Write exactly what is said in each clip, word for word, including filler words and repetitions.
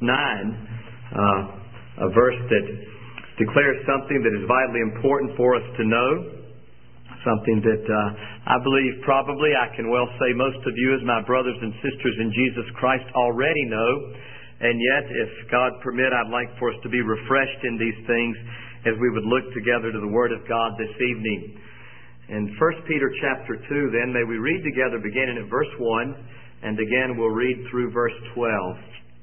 nine, uh, a verse that declares something that is vitally important for us to know, something that uh, I believe probably I can well say most of you as my brothers and sisters in Jesus Christ already know, and yet if God permit, I'd like for us to be refreshed in these things as we would look together to the Word of God this evening. In First Peter chapter two, then, may we read together beginning at verse one, and again we'll read through verse twelve.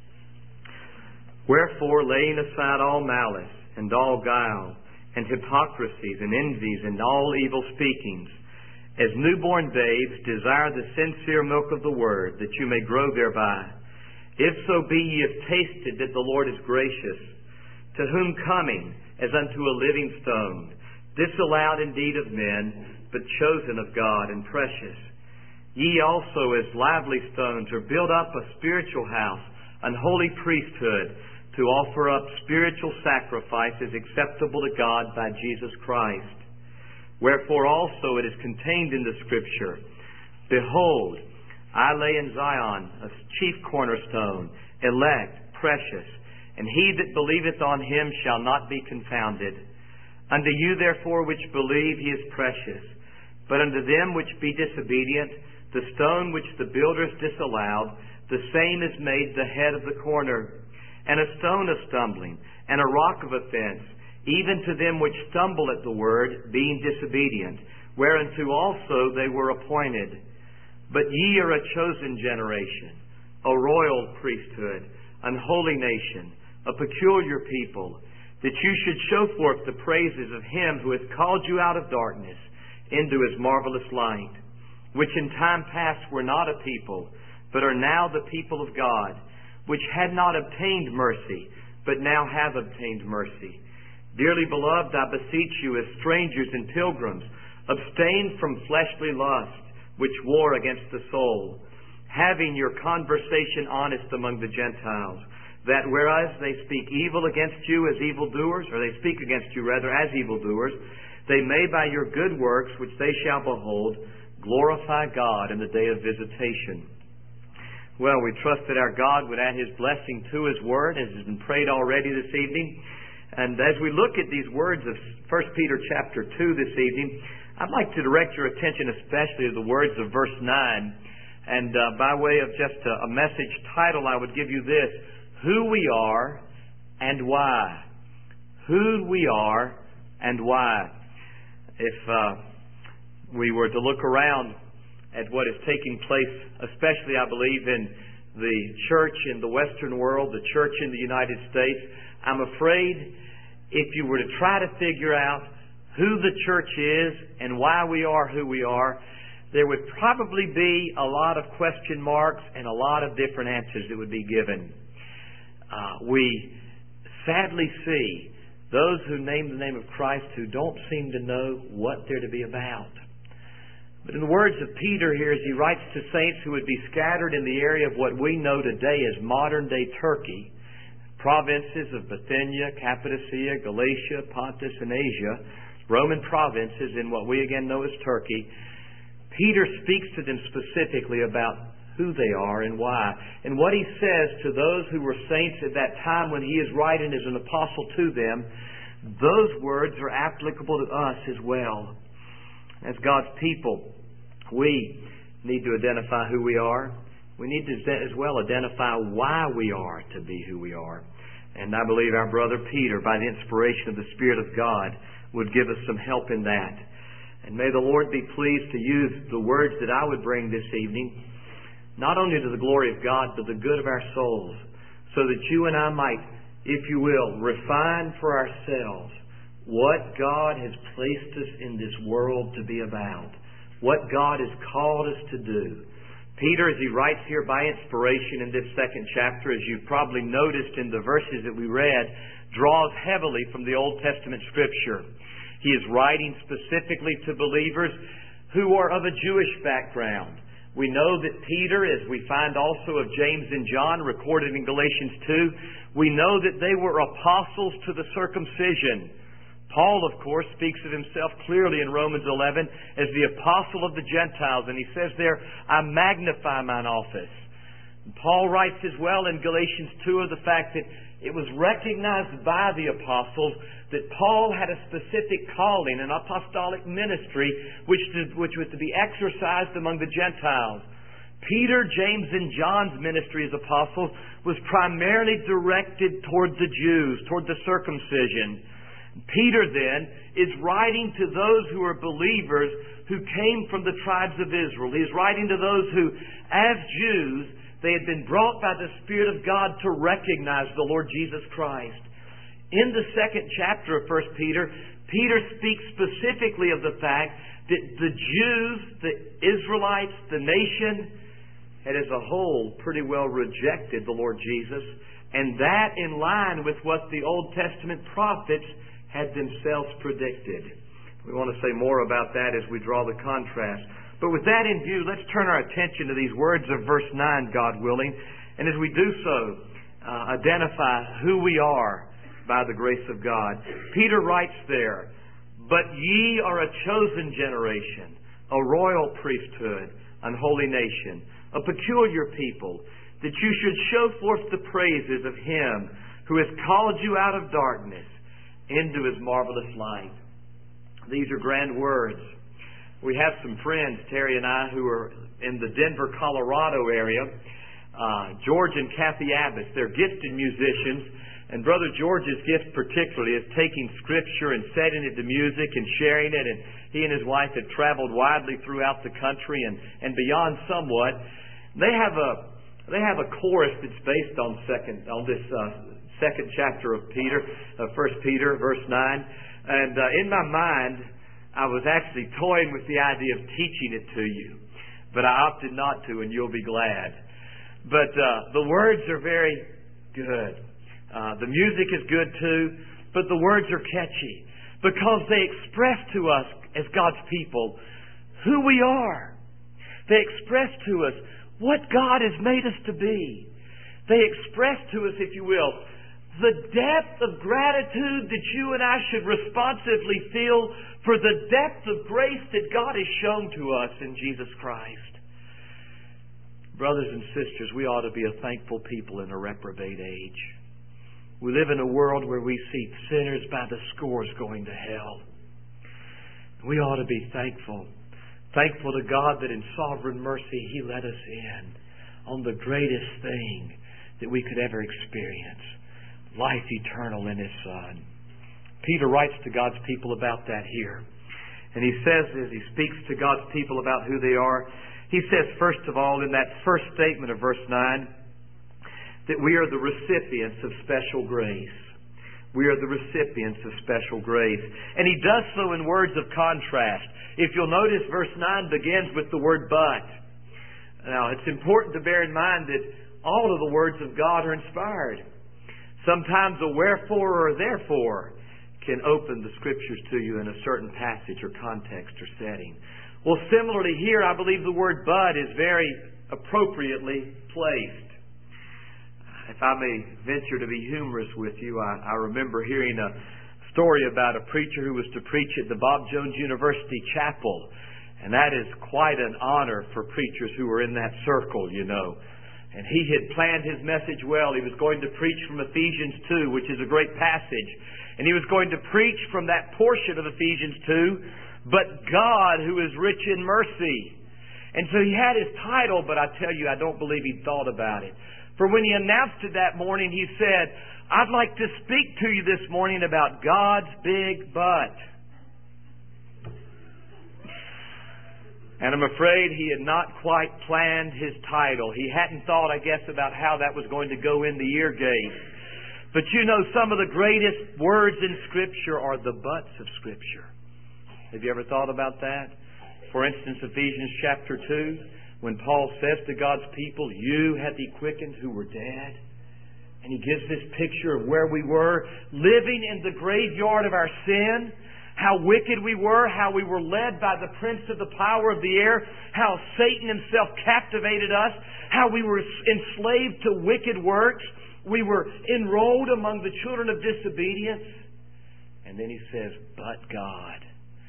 Wherefore, laying aside all malice, and all guile, and hypocrisies, and envies, and all evil speakings, as newborn babes desire the sincere milk of the Word, that you may grow thereby. If so be ye have tasted that the Lord is gracious, to whom coming as unto a living stone, disallowed indeed of men, but chosen of God and precious. Ye also as lively stones are built up a spiritual house, an holy priesthood, to offer up spiritual sacrifices acceptable to God by Jesus Christ. Wherefore also it is contained in the Scripture, Behold, I lay in Zion a chief cornerstone, elect, precious, and he that believeth on him shall not be confounded. Unto you therefore which believe he is precious, but unto them which be disobedient, the stone which the builders disallowed, the same is made the head of the corner, and a stone of stumbling, and a rock of offense, even to them which stumble at the word, being disobedient, whereunto also they were appointed. But ye are a chosen generation, a royal priesthood, an holy nation, a peculiar people, that you should show forth the praises of Him who hath called you out of darkness into His marvelous light, which in time past were not a people, but are now the people of God, which had not obtained mercy, but now have obtained mercy. Dearly beloved, I beseech you, as strangers and pilgrims, abstain from fleshly lust, which war against the soul, having your conversation honest among the Gentiles, that whereas they speak evil against you as evildoers, or they speak against you rather as evildoers, they may by your good works, which they shall behold, glorify God in the day of visitation. Well, we trust that our God would add His blessing to His Word, as has been prayed already this evening. And as we look at these words of First Peter chapter two this evening, I'd like to direct your attention especially to the words of verse nine. And uh, by way of just a, a message title, I would give you this: Who we are and why. Who we are and why. If uh, we were to look around at what is taking place, especially, I believe, in the church in the Western world, the church in the United States, I'm afraid if you were to try to figure out who the church is and why we are who we are, there would probably be a lot of question marks and a lot of different answers that would be given. Uh, we sadly see those who name the name of Christ who don't seem to know what they're to be about. But in the words of Peter here, as he writes to saints who would be scattered in the area of what we know today as modern-day Turkey, provinces of Bithynia, Cappadocia, Galatia, Pontus, and Asia, Roman provinces in what we again know as Turkey, Peter speaks to them specifically about who they are and why. And what he says to those who were saints at that time when he is writing as an apostle to them, those words are applicable to us as well. As God's people, we need to identify who we are. We need to as well identify why we are to be who we are. And I believe our brother Peter, by the inspiration of the Spirit of God, would give us some help in that. And may the Lord be pleased to use the words that I would bring this evening, not only to the glory of God, but the good of our souls, so that you and I might, if you will, refine for ourselves what God has placed us in this world to be about, what God has called us to do. Peter, as he writes here by inspiration in this second chapter, as you've probably noticed in the verses that we read, draws heavily from the Old Testament Scripture. He is writing specifically to believers who are of a Jewish background. We know that Peter, as we find also of James and John recorded in Galatians two, we know that they were apostles to the circumcision. Paul, of course, speaks of himself clearly in Romans eleven as the apostle of the Gentiles. And he says there, I magnify mine office. Paul writes as well in Galatians two of the fact that it was recognized by the apostles that Paul had a specific calling, an apostolic ministry, which, to, which was to be exercised among the Gentiles. Peter, James, and John's ministry as apostles was primarily directed toward the Jews, toward the circumcision. Peter then is writing to those who are believers who came from the tribes of Israel. He's writing to those who, as Jews, they had been brought by the Spirit of God to recognize the Lord Jesus Christ. In the second chapter of First Peter, Peter speaks specifically of the fact that the Jews, the Israelites, the nation, had as a whole pretty well rejected the Lord Jesus, and that in line with what the Old Testament prophets had themselves predicted. We want to say more about that as we draw the contrast. But with that in view, let's turn our attention to these words of verse nine, God willing. And as we do so, uh, identify who we are by the grace of God. Peter writes there, "But ye are a chosen generation, a royal priesthood, an holy nation, a peculiar people, that you should show forth the praises of Him who has called you out of darkness into His marvelous light." These are grand words. We have some friends, Terry and I, who are in the Denver, Colorado area. Uh, George and Kathy Abbott, they're gifted musicians. And Brother George's gift particularly is taking Scripture and setting it to music and sharing it. And he and his wife have traveled widely throughout the country and, and beyond somewhat. They have a they have a chorus that's based on second on this uh, second chapter of Peter, uh, First Peter, verse nine. And uh, in my mind, I was actually toying with the idea of teaching it to you, but I opted not to, and you'll be glad. But uh, the words are very good. Uh, the music is good too, but the words are catchy because they express to us as God's people who we are. They express to us what God has made us to be. They express to us, if you will, the depth of gratitude that you and I should responsively feel for the depth of grace that God has shown to us in Jesus Christ. Brothers and sisters, we ought to be a thankful people in a reprobate age. We live in a world where we see sinners by the scores going to hell. We ought to be thankful. Thankful to God that in sovereign mercy He let us in on the greatest thing that we could ever experience. Life eternal in His Son. Peter writes to God's people about that here. And he says, as he speaks to God's people about who they are, he says, first of all, in that first statement of verse nine, that we are the recipients of special grace. We are the recipients of special grace. And he does so in words of contrast. If you'll notice, verse nine begins with the word but. Now, it's important to bear in mind that all of the words of God are inspired. Sometimes a wherefore or a therefore can open the Scriptures to you in a certain passage or context or setting. Well, similarly here, I believe the word but is very appropriately placed. If I may venture to be humorous with you, I, I remember hearing a story about a preacher who was to preach at the Bob Jones University Chapel. And that is quite an honor for preachers who are in that circle, you know. And he had planned his message well. He was going to preach from Ephesians two, which is a great passage. And he was going to preach from that portion of Ephesians two, but God who is rich in mercy. And so he had his title, but I tell you, I don't believe he thought about it. For when he announced it that morning, he said, I'd like to speak to you this morning about God's big butt. And I'm afraid he had not quite planned his title. He hadn't thought, I guess, about how that was going to go in the ear gate. But you know, some of the greatest words in Scripture are the buts of Scripture. Have you ever thought about that? For instance, Ephesians chapter two, when Paul says to God's people, you had He quickened who were dead. And he gives this picture of where we were, living in the graveyard of our sin, how wicked we were, how we were led by the prince of the power of the air, how Satan himself captivated us, how we were enslaved to wicked works. We were enrolled among the children of disobedience. And then he says, but God.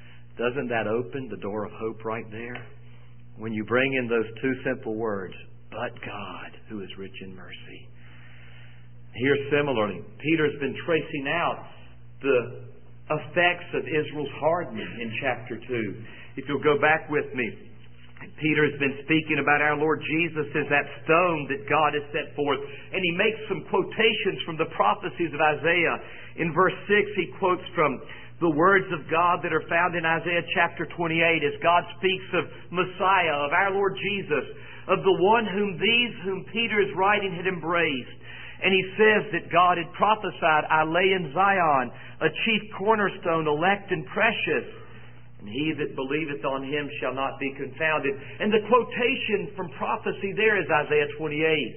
Doesn't that open the door of hope right there? When you bring in those two simple words, but God, who is rich in mercy. Here similarly, Peter's been tracing out the effects of Israel's hardening in chapter two. If you'll go back with me, Peter has been speaking about our Lord Jesus as that stone that God has set forth. And he makes some quotations from the prophecies of Isaiah. In verse six, he quotes from the words of God that are found in Isaiah chapter twenty-eight as God speaks of Messiah, of our Lord Jesus, of the one whom these whom Peter is writing had embraced. And he says that God had prophesied, I lay in Zion a chief cornerstone, elect and precious. And he that believeth on him shall not be confounded. And the quotation from prophecy there is Isaiah twenty-eight.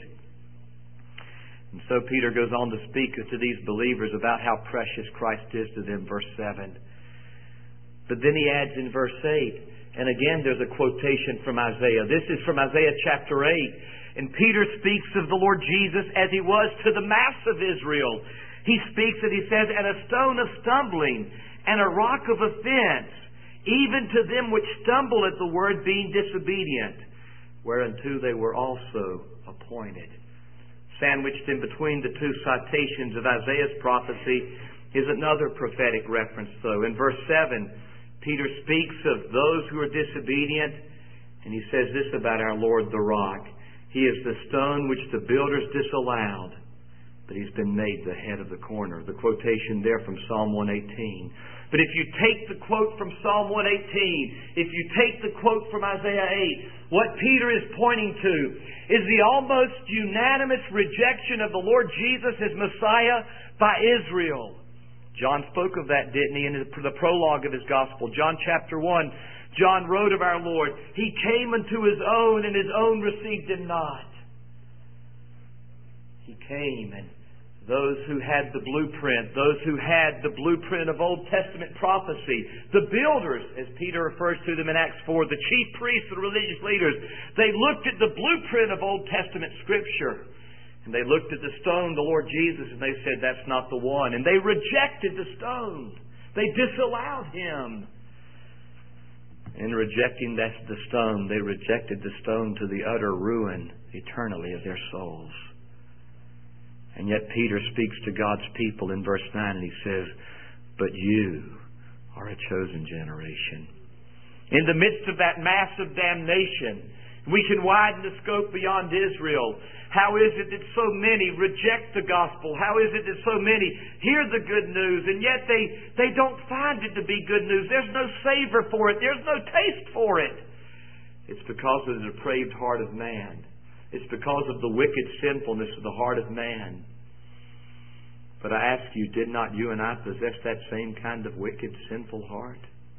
And so Peter goes on to speak to these believers about how precious Christ is to them, verse seven. But then he adds in verse eight, and again there's a quotation from Isaiah. This is from Isaiah chapter eight. And Peter speaks of the Lord Jesus as he was to the mass of Israel. He speaks and he says, and a stone of stumbling and a rock of offense, even to them which stumble at the word, being disobedient, whereunto they were also appointed. Sandwiched in between the two citations of Isaiah's prophecy is another prophetic reference, though. In verse seven, Peter speaks of those who are disobedient, and he says this about our Lord, the rock. He is the stone which the builders disallowed, but he's been made the head of the corner. The quotation there from Psalm one eighteen. But if you take the quote from Psalm one eighteen, if you take the quote from Isaiah eight, what Peter is pointing to is the almost unanimous rejection of the Lord Jesus as Messiah by Israel. John spoke of that, didn't he, in the prologue of his gospel. John chapter one, John wrote of our Lord, He came unto His own, and His own received Him not. He came, and those who had the blueprint, those who had the blueprint of Old Testament prophecy, the builders, as Peter refers to them in Acts four, the chief priests, the religious leaders, they looked at the blueprint of Old Testament Scripture. And they looked at the stone, the Lord Jesus, and they said, that's not the one. And they rejected the stone. They disallowed Him. In rejecting that the stone, they rejected the stone to the utter ruin eternally of their souls. And yet Peter speaks to God's people in verse nine, and he says, but you are a chosen generation. In the midst of that mass of damnation, we can widen the scope beyond Israel. How is it that so many reject the gospel? How is it that so many hear the good news and yet they, they don't find it to be good news? There's no savor for it. There's no taste for it. It's because of the depraved heart of man. It's because of the wicked sinfulness of the heart of man. But I ask you, did not you and I possess that same kind of wicked, sinful heart?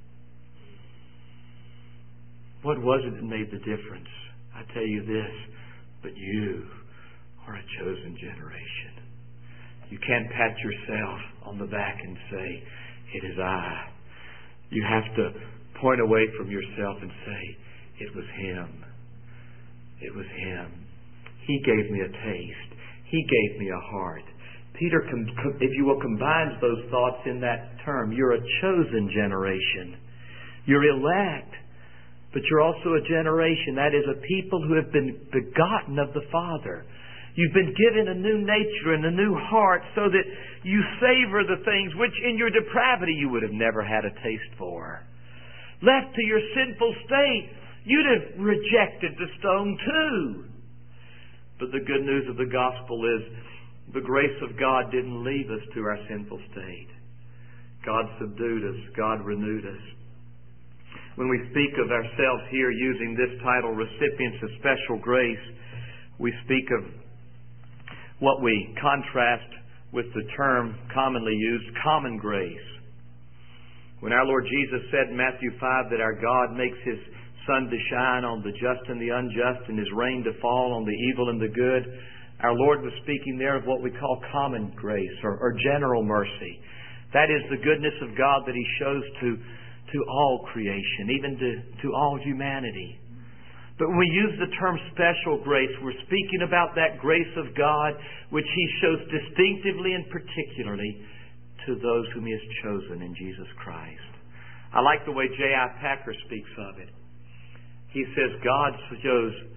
What was it that made the difference? I tell you this, but you are a chosen generation. You can't pat yourself on the back and say, it is I. You have to point away from yourself and say, it was Him. It was Him. He gave me a taste. He gave me a heart. Peter, if you will, combines those thoughts in that term. You're a chosen generation. You're elect. But you're also a generation. That is a people who have been begotten of the Father. You've been given a new nature and a new heart so that you savor the things which in your depravity you would have never had a taste for. Left to your sinful state, you'd have rejected the stone too. But the good news of the gospel is the grace of God didn't leave us to our sinful state. God subdued us. God renewed us. When we speak of ourselves here using this title, recipients of special grace, we speak of what we contrast with the term commonly used, common grace. When our Lord Jesus said in Matthew five that our God makes His sun to shine on the just and the unjust and His rain to fall on the evil and the good, our Lord was speaking there of what we call common grace or, or general mercy. That is the goodness of God that He shows to to all creation, even to, to all humanity. But when we use the term special grace, we're speaking about that grace of God which He shows distinctively and particularly to those whom He has chosen in Jesus Christ. I like the way J I Packer speaks of it. He says God shows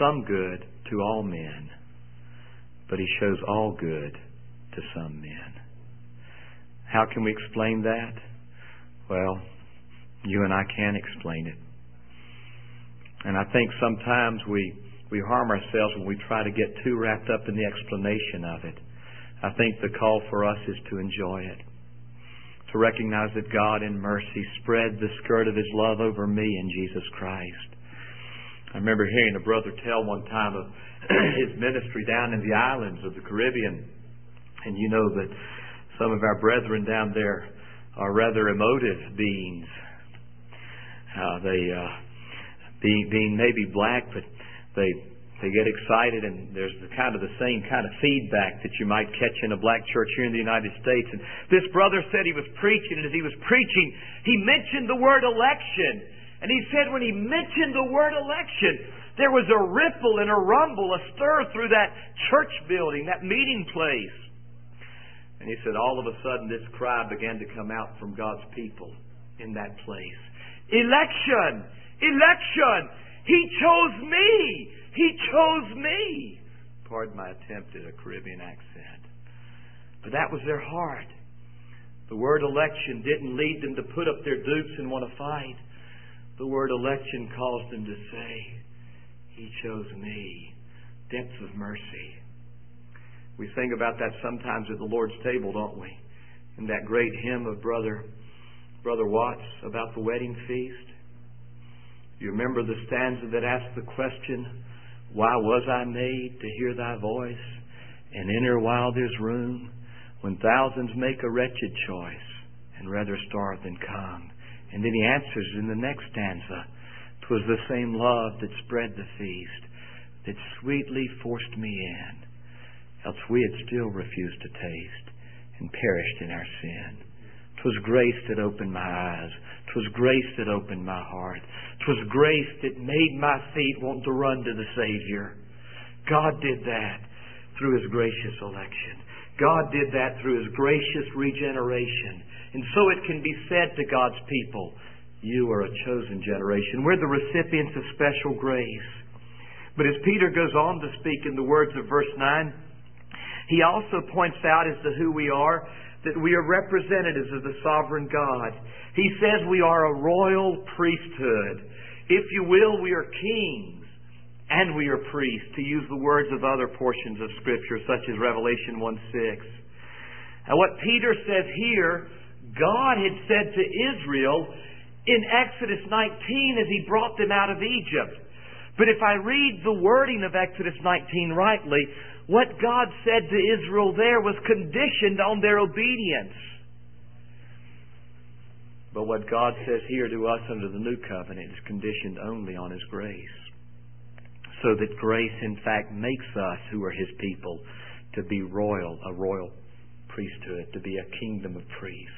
some good to all men, but He shows all good to some men. How can we explain that? Well, you and I can't explain it. And I think sometimes we, we harm ourselves when we try to get too wrapped up in the explanation of it. I think the call for us is to enjoy it, to recognize that God in mercy spread the skirt of His love over me in Jesus Christ. I remember hearing a brother tell one time of his ministry down in the islands of the Caribbean. And you know that some of our brethren down there are rather emotive beings. Uh, they, uh, being, being maybe black, but they they get excited, and there's the kind of the same kind of feedback that you might catch in a black church here in the United States. And this brother said he was preaching, and as he was preaching, he mentioned the word election. And he said when he mentioned the word election, there was a ripple and a rumble, a stir through that church building, that meeting place. And he said all of a sudden this cry began to come out from God's people in that place. Election! Election! He chose me! He chose me! Pardon my attempt at a Caribbean accent. But that was their heart. The word election didn't lead them to put up their dukes and want to fight. The word election caused them to say, He chose me. Depth of mercy. We think about that sometimes at the Lord's table, don't we? In that great hymn of Brother, Brother Watts about the wedding feast. You remember the stanza that asked the question, why was I made to hear Thy voice and enter while there's room, when thousands make a wretched choice and rather starve than come? And then he answers in the next stanza, 'twas the same love that spread the feast, that sweetly forced me in, else we had still refused to taste and perished in our sin. 'Twas grace that opened my eyes, 'twas grace that opened my heart, 'twas grace that made my feet want to run to the Savior. God did that through His gracious election. God did that through His gracious regeneration. And so it can be said to God's people, you are a chosen generation. We're the recipients of special grace. But as Peter goes on to speak in the words of verse nine, he also points out as to who we are, that we are representatives of the sovereign God. He says we are a royal priesthood. If you will, we are kings and we are priests, to use the words of other portions of Scripture, such as Revelation one six. And what Peter says here, God had said to Israel in Exodus nineteen as He brought them out of Egypt. But if I read the wording of Exodus nineteen rightly, what God said to Israel there was conditioned on their obedience. But what God says here to us under the new covenant is conditioned only on His grace. So that grace, in fact, makes us, who are His people, to be royal, a royal priesthood, to be a kingdom of priests.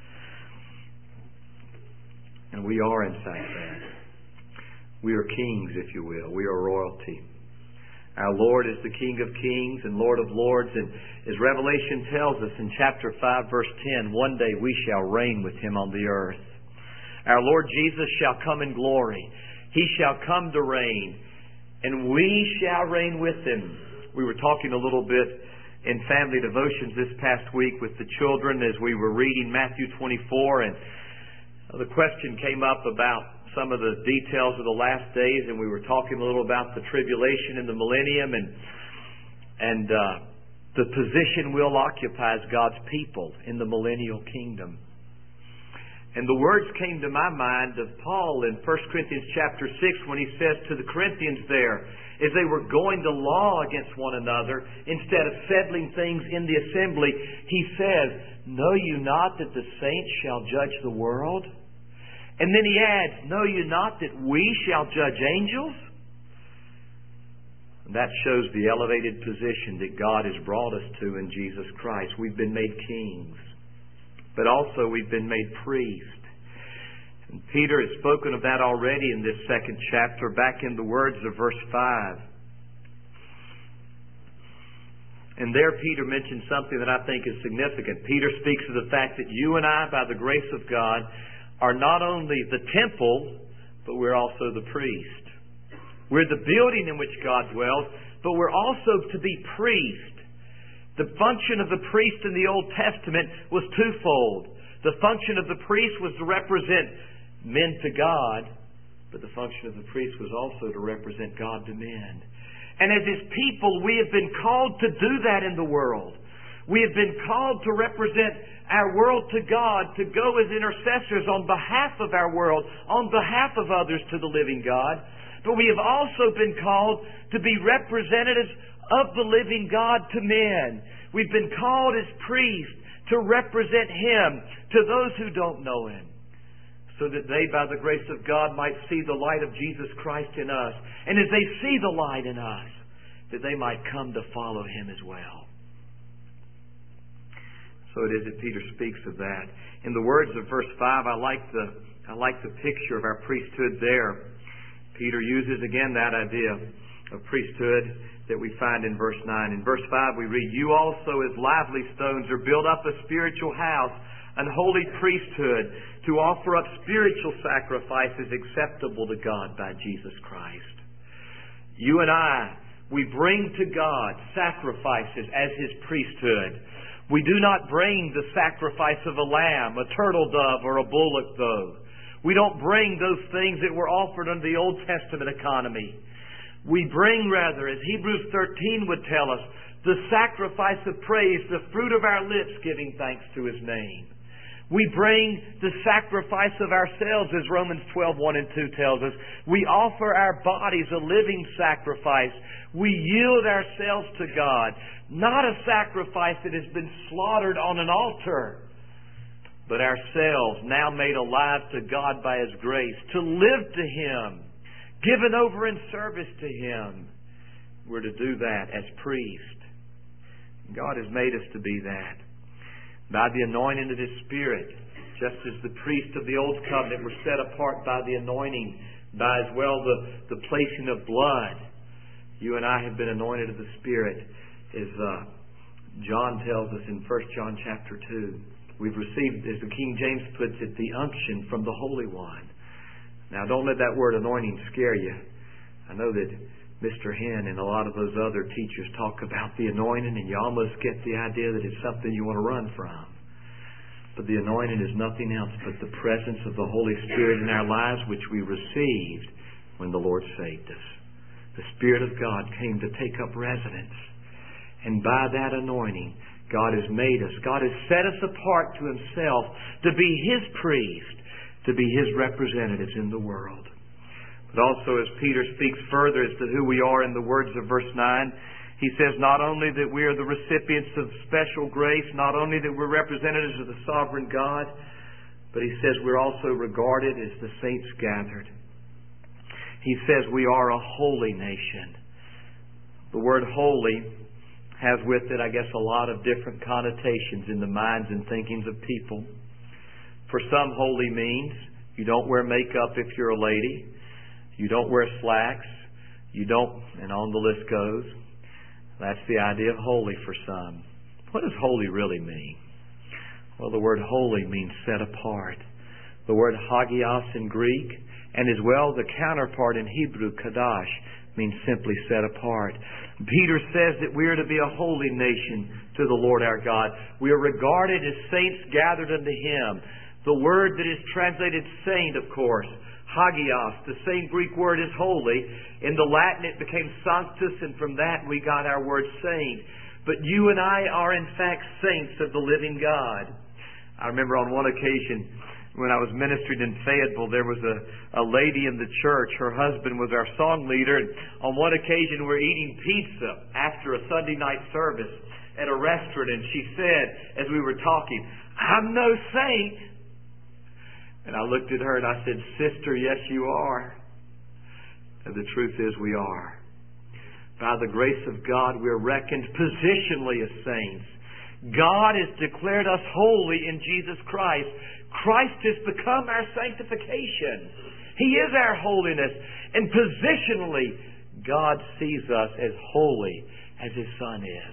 And we are, in fact, that. We are kings, if you will. We are royalty. Our Lord is the King of kings and Lord of lords. And as Revelation tells us in chapter five, verse ten, one day we shall reign with Him on the earth. Our Lord Jesus shall come in glory. He shall come to reign, and we shall reign with Him. We were talking a little bit in family devotions this past week with the children as we were reading Matthew twenty-four, and the question came up about some of the details of the last days, and we were talking a little about the tribulation and the millennium, and and uh, the position we'll occupy as God's people in the millennial kingdom. And the words came to my mind of Paul in First Corinthians chapter six when he says to the Corinthians there, as they were going to law against one another, instead of settling things in the assembly, he says, know you not that the saints shall judge the world? And then he adds, know you not that we shall judge angels? And that shows the elevated position that God has brought us to in Jesus Christ. We've been made kings, but also we've been made priests. And Peter has spoken of that already in this second chapter, back in the words of verse five. And there Peter mentions something that I think is significant. Peter speaks of the fact that you and I, by the grace of God, are not only the temple, but we're also the priest. We're the building in which God dwells, but we're also to be priests. The function of the priest in the Old Testament was twofold. The function of the priest was to represent men to God, but the function of the priest was also to represent God to men. And as His people, we have been called to do that in the world. We have been called to represent our world to God, to go as intercessors on behalf of our world, on behalf of others to the living God. But we have also been called to be representatives of the living God to men. We've been called as priests to represent Him to those who don't know Him, so that they, by the grace of God, might see the light of Jesus Christ in us. And as they see the light in us, that they might come to follow Him as well. So it is that Peter speaks of that. In the words of verse five, I like the I like the picture of our priesthood there. Peter uses again that idea of priesthood that we find in verse nine. In verse five we read, "You also as lively stones are built up a spiritual house, an holy priesthood, to offer up spiritual sacrifices acceptable to God by Jesus Christ." You and I, we bring to God sacrifices as His priesthood. We do not bring the sacrifice of a lamb, a turtle dove, or a bullock dove. We don't bring those things that were offered under the Old Testament economy. We bring, rather, as Hebrews thirteen would tell us, the sacrifice of praise, the fruit of our lips giving thanks to His name. We bring the sacrifice of ourselves, as Romans twelve, one and two tells us. We offer our bodies a living sacrifice. We yield ourselves to God. Not a sacrifice that has been slaughtered on an altar, but ourselves now made alive to God by His grace, to live to Him, given over in service to Him. We're to do that as priests. God has made us to be that. By the anointing of His Spirit, just as the priests of the Old Covenant were set apart by the anointing, by as well the, the placing of blood, you and I have been anointed of the Spirit, as uh, John tells us in First John chapter two. We've received, as the King James puts it, the unction from the Holy One. Now, don't let that word anointing scare you. I know that Mister Henn and a lot of those other teachers talk about the anointing, and you almost get the idea that it's something you want to run from. But the anointing is nothing else but the presence of the Holy Spirit in our lives, which we received when the Lord saved us. The Spirit of God came to take up residence. And by that anointing, God has made us. God has set us apart to Himself to be His priest, to be His representatives in the world. But also, as Peter speaks further as to who we are in the words of verse nine, he says not only that we are the recipients of special grace, not only that we're representatives of the sovereign God, but he says we're also regarded as the saints gathered. He says we are a holy nation. The word holy has with it, I guess, a lot of different connotations in the minds and thinkings of people. For some, holy means you don't wear makeup if you're a lady. You don't wear slacks. You don't, and on the list goes. That's the idea of holy for some. What does holy really mean? Well, the word holy means set apart. The word hagios in Greek, and as well the counterpart in Hebrew, kadosh, means simply set apart. Peter says that we are to be a holy nation to the Lord our God. We are regarded as saints gathered unto Him. The word that is translated saint, of course, hagios, the same Greek word as holy. In the Latin it became sanctus, and from that we got our word saint. But you and I are in fact saints of the living God. I remember on one occasion when I was ministering in Fayetteville, there was a, a lady in the church. Her husband was our song leader. And on one occasion, we're eating pizza after a Sunday night service at a restaurant. And she said, as we were talking, "I'm no saint." And I looked at her and I said, "Sister, yes, you are." And the truth is we are. By the grace of God, we're reckoned positionally as saints. God has declared us holy in Jesus Christ. Christ has become our sanctification. He is our holiness. And positionally, God sees us as holy as His Son is.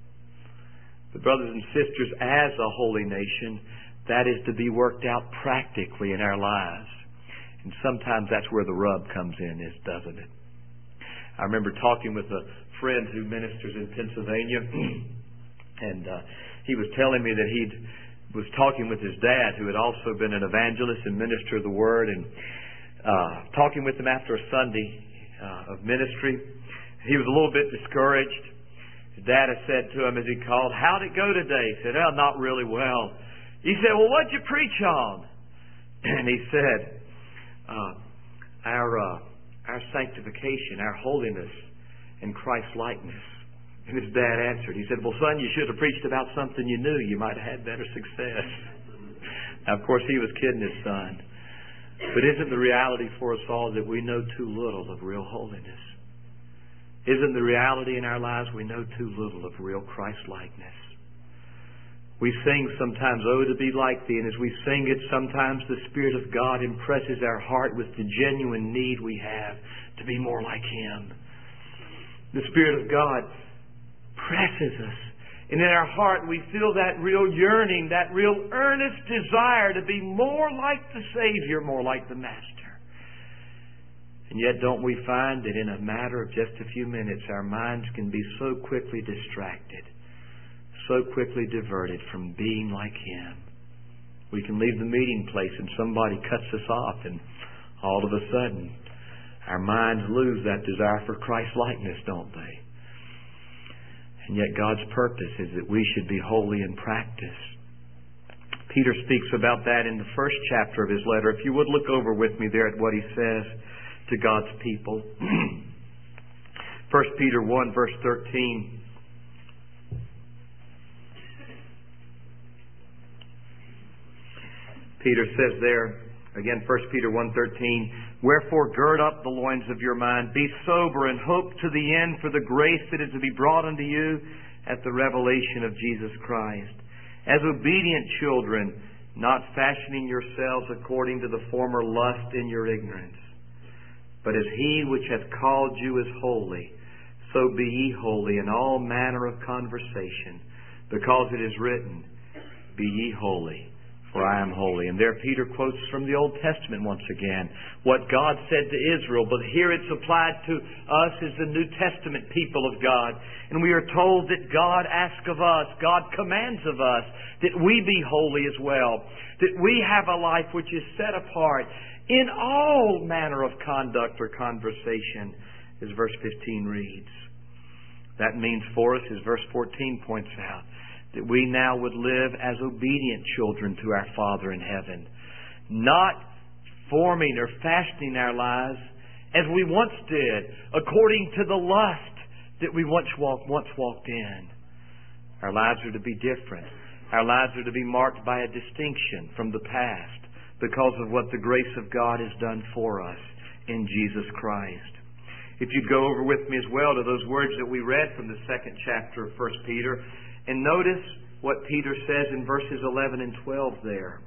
But brothers and sisters, as a holy nation, that is to be worked out practically in our lives. And sometimes that's where the rub comes in, is, doesn't it? I remember talking with a friend who ministers in Pennsylvania, and uh, he was telling me that he was talking with his dad, who had also been an evangelist and minister of the Word, and uh, talking with him after a Sunday uh, of ministry. He was a little bit discouraged. His dad had said to him as he called, "How'd it go today?" He said, "Oh, not really well." He said, "Well, what'd you preach on?" And he said, uh, our uh, our sanctification, our holiness, and Christ-likeness. And his dad answered. He said, "Well, son, you should have preached about something you knew. You might have had better success." Now, of course, he was kidding his son. But isn't the reality for us all that we know too little of real holiness? Isn't the reality in our lives we know too little of real Christ-likeness? We sing sometimes, "Oh, to be like Thee," and as we sing it, sometimes the Spirit of God impresses our heart with the genuine need we have to be more like Him. The Spirit of God presses us, and in our heart we feel that real yearning, that real earnest desire to be more like the Savior, more like the Master. And yet don't we find that in a matter of just a few minutes our minds can be so quickly distracted, so quickly diverted from being like Him. We can leave the meeting place and somebody cuts us off, and all of a sudden our minds lose that desire for Christ-likeness, don't they? And yet God's purpose is that we should be holy in practice. Peter speaks about that in the first chapter of his letter. If you would look over with me there at what he says to God's people. First Peter one, verse thirteen. Peter says there, again, First Peter one thirteen, "Wherefore gird up the loins of your mind, be sober, and hope to the end for the grace that is to be brought unto you at the revelation of Jesus Christ. As obedient children, not fashioning yourselves according to the former lust in your ignorance. But as He which hath called you is holy, so be ye holy in all manner of conversation, because it is written, Be ye holy, for I am holy." And there Peter quotes from the Old Testament once again, what God said to Israel, but here it's applied to us as the New Testament people of God. And we are told that God asks of us, God commands of us, that we be holy as well, that we have a life which is set apart in all manner of conduct or conversation, as verse fifteen reads. That means for us, as verse fourteen points out, that we now would live as obedient children to our Father in heaven, not forming or fashioning our lives as we once did, according to the lust that we once walked, once walked in. Our lives are to be different. Our lives are to be marked by a distinction from the past because of what the grace of God has done for us in Jesus Christ. If you'd go over with me as well to those words that we read from the second chapter of First Peter, and notice what Peter says in verses eleven and twelve there.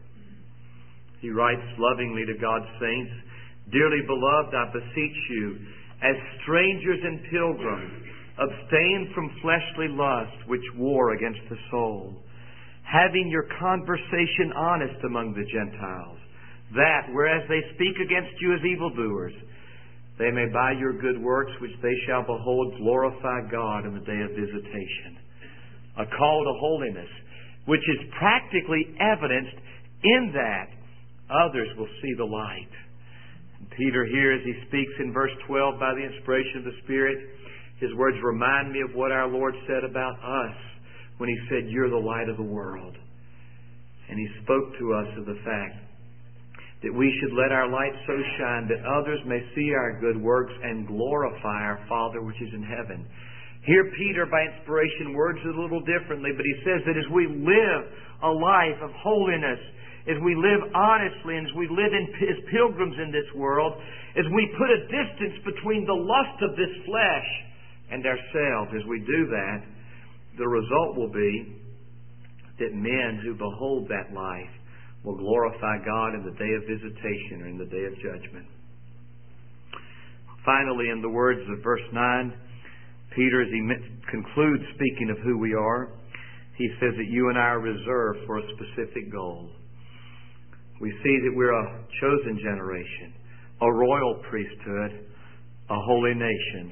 He writes lovingly to God's saints, "Dearly beloved, I beseech you, as strangers and pilgrims, abstain from fleshly lust which war against the soul, having your conversation honest among the Gentiles, that, whereas they speak against you as evildoers, they may by your good works which they shall behold glorify God in the day of visitation." A call to holiness, which is practically evidenced in that others will see the light. And Peter here, as he speaks in verse twelve by the inspiration of the Spirit, his words remind me of what our Lord said about us when He said, "You're the light of the world." And He spoke to us of the fact that we should let our light so shine that others may see our good works and glorify our Father which is in heaven. Here Peter, by inspiration, words it a little differently, but he says that as we live a life of holiness, as we live honestly, and as we live in, as pilgrims in this world, as we put a distance between the lust of this flesh and ourselves, as we do that, the result will be that men who behold that life will glorify God in the day of visitation or in the day of judgment. Finally, in the words of verse nine, Peter, as he concludes speaking of who we are, he says that you and I are reserved for a specific goal. We see that we're a chosen generation, a royal priesthood, a holy nation,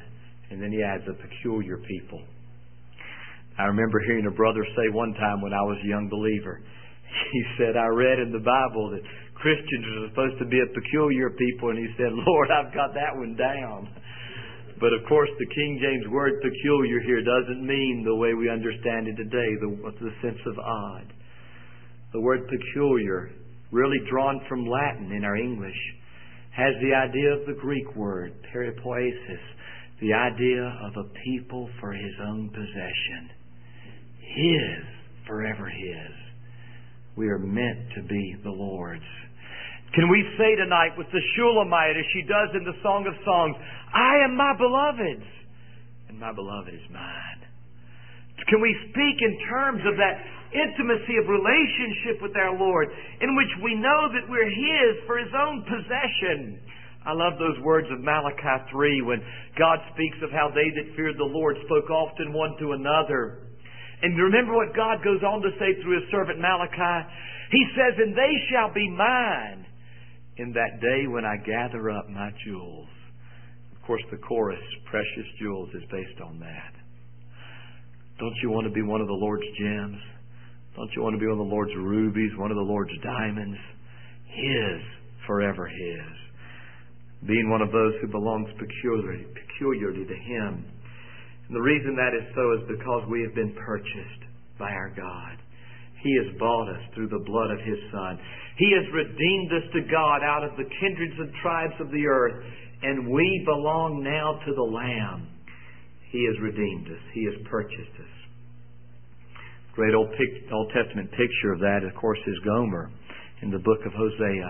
And then he adds a peculiar people. I remember hearing a brother say one time when I was a young believer, he said, I read in the Bible that Christians are supposed to be a peculiar people, and he said, Lord, I've got that one down. But of course, the King James word peculiar here doesn't mean the way we understand it today, the, the sense of odd. The word peculiar, really drawn from Latin in our English, has the idea of the Greek word, peripoiesis, the idea of a people for His own possession. His, forever His. We are meant to be the Lord's. Can we say tonight with the Shulamite, as she does in the Song of Songs, I am my beloved's, and my beloved is mine. Can we speak in terms of that intimacy of relationship with our Lord, in which we know that we're His for His own possession? I love those words of Malachi three when God speaks of how they that feared the Lord spoke often one to another. And remember what God goes on to say through His servant Malachi? He says, and they shall be mine in that day when I gather up my jewels. Of course, the chorus, Precious Jewels, is based on that. Don't you want to be one of the Lord's gems? Don't you want to be one of the Lord's rubies, one of the Lord's diamonds? His, forever His. Being one of those who belongs peculiarly, peculiarly to Him. And the reason that is so is because we have been purchased by our God. He has bought us through the blood of His Son. He has redeemed us to God out of the kindreds and tribes of the earth, and we belong now to the Lamb. He has redeemed us. He has purchased us. Great Old, Old Testament picture of that, of course, is Gomer in the book of Hosea.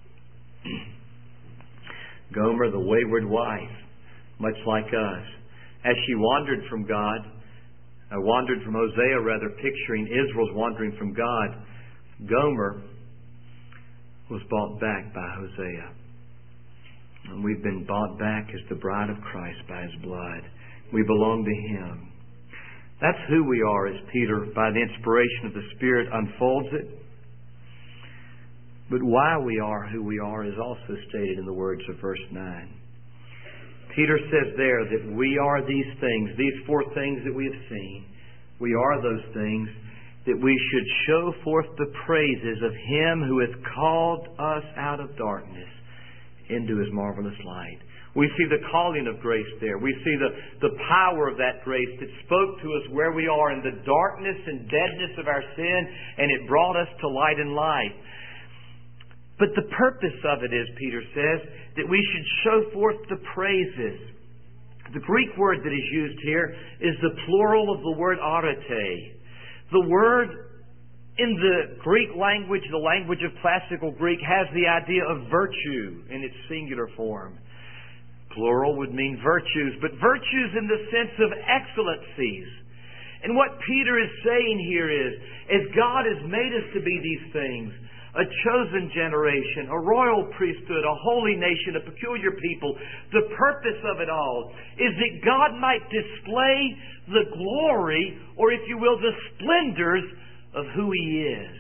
Gomer, the wayward wife, much like us. As she wandered from God, uh, wandered from Hosea rather, picturing Israel's wandering from God, Gomer was bought back by Hosea. And we've been bought back as the bride of Christ by His blood. We belong to Him. That's who we are, as Peter, by the inspiration of the Spirit, unfolds it. But why we are who we are is also stated in the words of verse nine. Peter says there that we are these things, these four things that we have seen. We are those things, that we should show forth the praises of Him who hath called us out of darkness into His marvelous light. We see the calling of grace there. We see the, the power of that grace that spoke to us where we are in the darkness and deadness of our sin, and it brought us to light and life. But the purpose of it is, Peter says, that we should show forth the praises. The Greek word that is used here is the plural of the word arete. The word in the Greek language, the language of classical Greek, has the idea of virtue in its singular form. Plural would mean virtues, but virtues in the sense of excellencies. And what Peter is saying here is, as God has made us to be these things, a chosen generation, a royal priesthood, a holy nation, a peculiar people, the purpose of it all is that God might display the glory, or if you will, the splendors of who He is.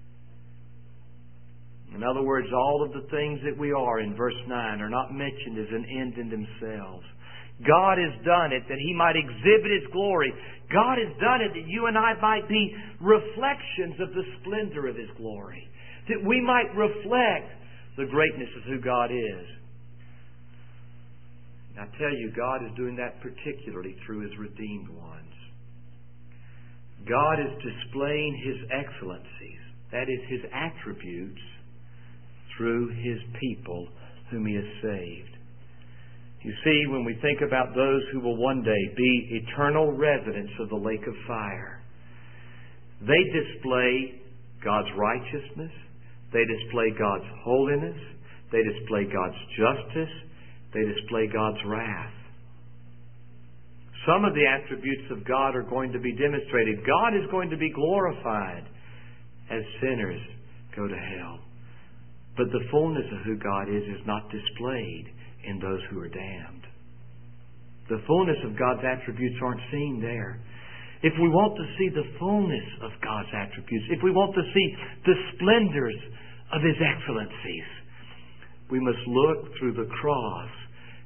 In other words, all of the things that we are in verse nine are not mentioned as an end in themselves. God has done it that He might exhibit His glory. God has done it that you and I might be reflections of the splendor of His glory. That we might reflect the greatness of who God is. And I tell you, God is doing that particularly through His redeemed ones. God is displaying His excellencies, that is, His attributes, through His people whom He has saved. You see, when we think about those who will one day be eternal residents of the lake of fire, they display God's righteousness, they display God's holiness, they display God's justice, they display God's wrath. Some of the attributes of God are going to be demonstrated. God is going to be glorified as sinners go to hell. But the fullness of who God is is not displayed in those who are damned. The fullness of God's attributes aren't seen there. If we want to see the fullness of God's attributes, if we want to see the splendors of His excellencies, we must look through the cross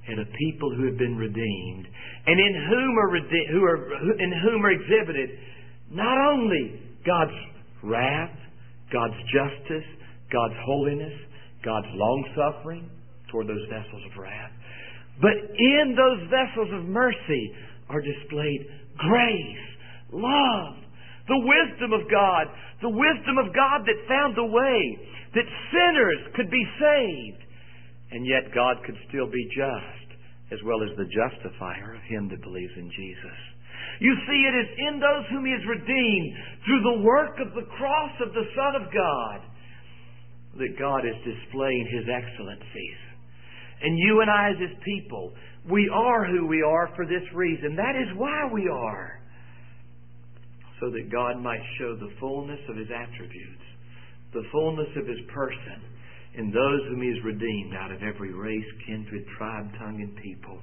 at a people who have been redeemed, and in whom are rede- who are who- in whom are exhibited not only God's wrath, God's justice, God's holiness, God's long-suffering toward those vessels of wrath, but in those vessels of mercy are displayed grace, love, the wisdom of God, the wisdom of God that found a way that sinners could be saved, and yet God could still be just, as well as the justifier of him that believes in Jesus. You see, it is in those whom He has redeemed through the work of the cross of the Son of God that God is displaying His excellencies. And you and I as His people, we are who we are for this reason. That is why we are. So that God might show the fullness of His attributes, the fullness of His person, in those whom He has redeemed out of every race, kindred, tribe, tongue, and people.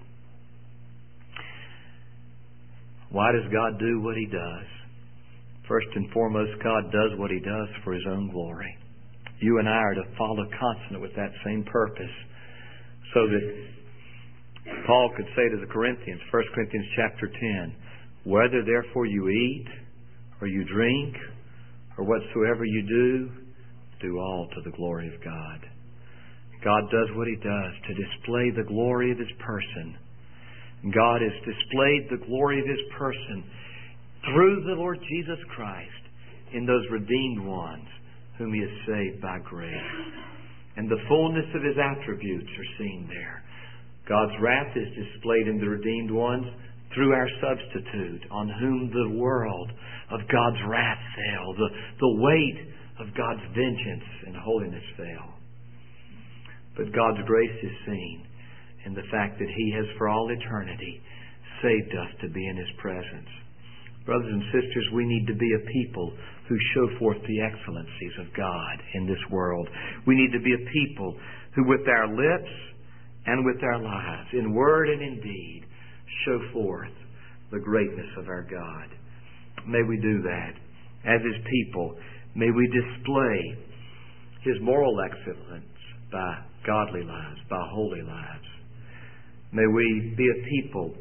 Why does God do what He does? First and foremost, God does what He does for His own glory. You and I are to follow consonant with that same purpose, so that Paul could say to the Corinthians, First Corinthians chapter ten, whether therefore you eat, or you drink, or whatsoever you do, do all to the glory of God. God does what He does to display the glory of His person. God has displayed the glory of His person through the Lord Jesus Christ in those redeemed ones whom He has saved by grace. And the fullness of His attributes are seen there. God's wrath is displayed in the redeemed ones through our substitute, on whom the world of God's wrath fell, the, the weight of God's vengeance and holiness fell. But God's grace is seen in the fact that He has for all eternity saved us to be in His presence. Brothers and sisters, we need to be a people who show forth the excellencies of God in this world. We need to be a people who with our lips and with our lives, in word and in deed, show forth the greatness of our God. May we do that. As His people, may we display His moral excellence by godly lives, by holy lives. May we be a people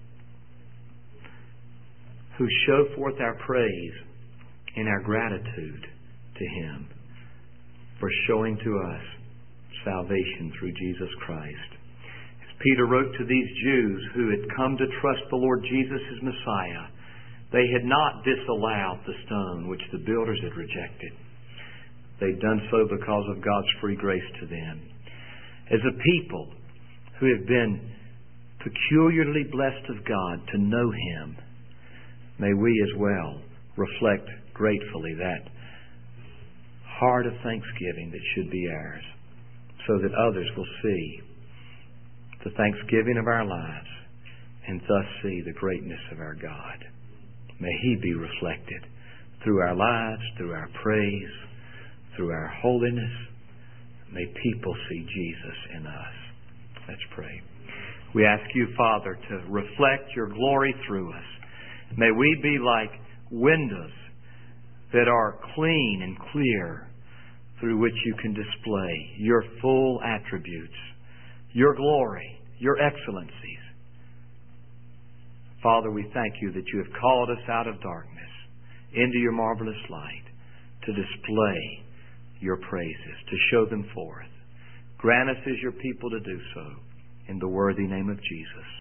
who show forth our praise in our gratitude to Him for showing to us salvation through Jesus Christ. As Peter wrote to these Jews who had come to trust the Lord Jesus as Messiah, they had not disallowed the stone which the builders had rejected. They'd done so because of God's free grace to them. As a people who have been peculiarly blessed of God to know Him, may we as well reflect gratefully that heart of thanksgiving that should be ours, so that others will see the thanksgiving of our lives and thus see the greatness of our God. May He be reflected through our lives, through our praise, through our holiness. May people see Jesus in us. Let's pray. We ask You, Father, to reflect Your glory through us. May we be like windows that are clean and clear, through which You can display Your full attributes, Your glory, Your excellencies. Father, we thank You that You have called us out of darkness into Your marvelous light to display Your praises, to show them forth. Grant us as Your people to do so, in the worthy name of Jesus.